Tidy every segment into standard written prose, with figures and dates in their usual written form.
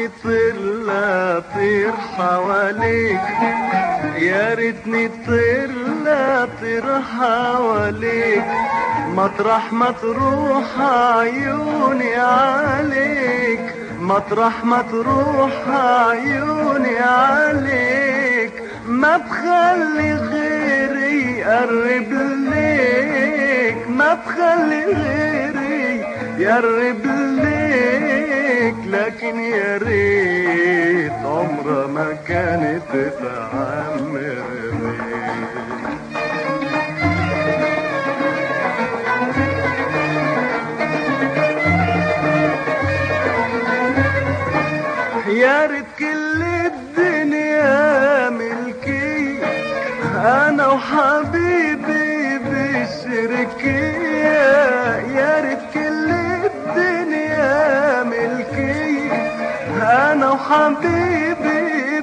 ريتني طير لا طير حواليك، يا ريتني طير لا طير حواليك، مطرح ما تروح عيوني عليك، مطرح ما تروح عيوني عليك، ما بخلي غيري يقرب ليك، ما بخلي غيري يقرب ليك، لكن يا ريت عمرها ما كانت تتعمر بيك. يا ريت كل الدنيا ملكي، انا وحبيبي بالشركية، يا ريت كل الدنيا ملكي، انا وحبيبي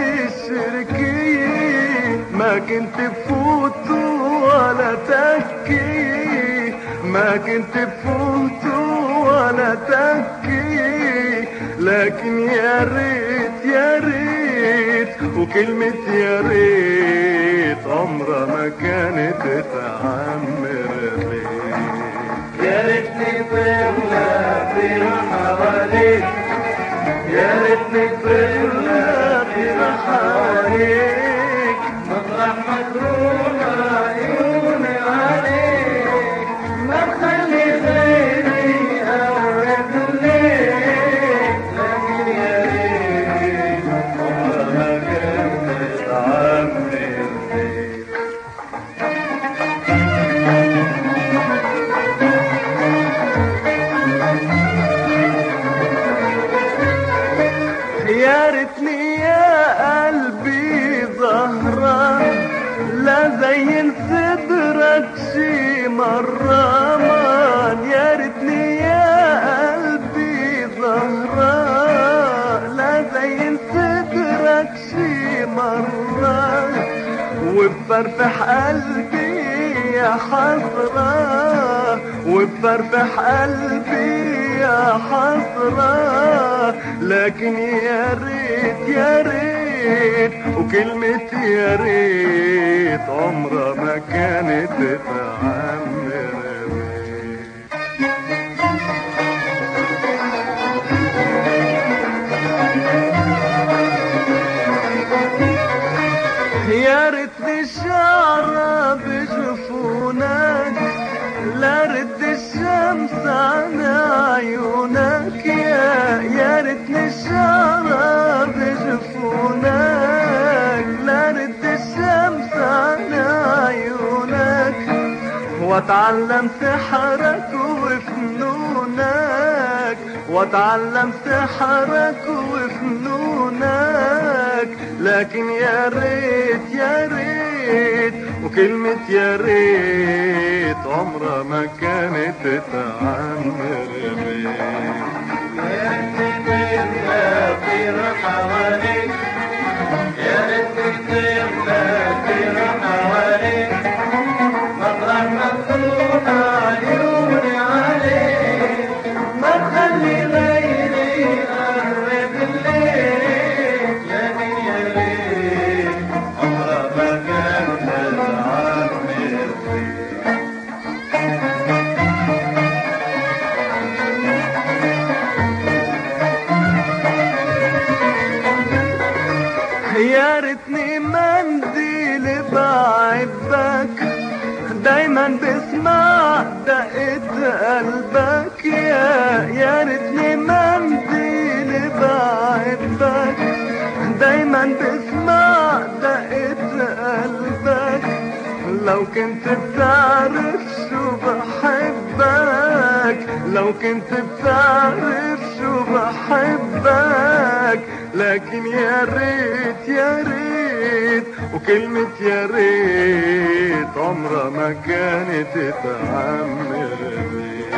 بالشركية، ما كنت بفوت ولا تكي، ما كنت بفوت ولا تكي، لكن يا ريت يا ريت وكلمة يا ريت عمرها ما كانت تعمر بيك. يا ريتني طير لا طير حواليك، يا ريتني طير لا طير حواليك، مطرح ما تروح عيوني عليك، ما تخلي غيري يقرب ليك، لكن يا ريت عمرها ما كانت تعمر بيك. يا ريتني يا قلبي زهرة لا زين صدرك شي مرة مان، يا ريتني يا قلبي زهرة لا زين صدرك شي مرة، وبفرفح قلبي يا حسرة، وبفرفح قلبي يا حسرة، لكن يا ريت يا ريت وكلمة يا ريت عمرها ما كانت تعمر بيك. يا ريتني شعرة بجفونك لا رد الشمس عن عيونك، يا ريتني شعرة بجفونك لا رد الشمس عن عيونك، واتعلم سحرك وفنونك، واتعلم سحرك وفنونك، لكن يا ريت يا ريت وكلمة يا ريت عمرها ما كانت تعمر بيك. يا ريتني طير لا طير حواليك، يا ريتني طير لا طير حواليك، مطرح ما تروح عيوني عليك، ما تخلي غيري يقرب ليك، لكن يا ريت عمرها ما كانت تعمر بيك. يا ريتني منديل بعبك دايما بسمع دقة قلبك، يا ريتني منديل بعبك دايما بسمع دقة قلبك، لو كنت بتعرف شو بحبك، لو كنت بتعرف شو بحبك، لكن يا ريت يا ريت وكلمة يا ريت عمرها ما كانت تعمر بيك.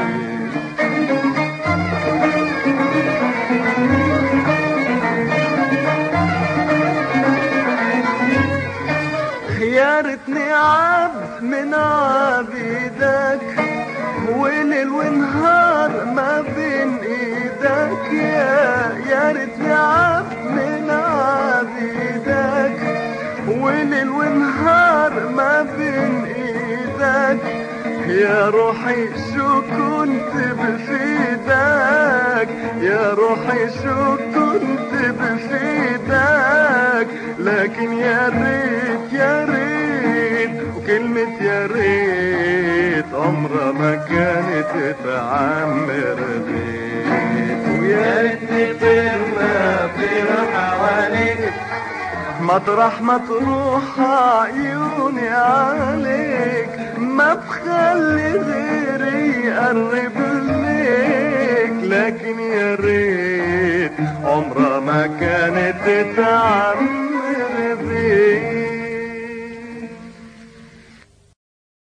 يا ريتني عبد من عبيدك وليل ونهار ما بين ايدك، ايدك يا ريتني عبد من عبيدك، وليل ونهار ما بين ايدك، يا روحي شو كنت بفيدك، يا روحي شو كنت بفيدك، لكن يا ريت يا ريت، وكلمة يا ريت عمرها ما كانت تعمر بيت. ويا ريتني طيرنا طير حواليك، مطرح ما تروح عيوني عليك، ما بخلي غيري يقرب ليك، لكن يا ريت عمرها ما كانت تعمر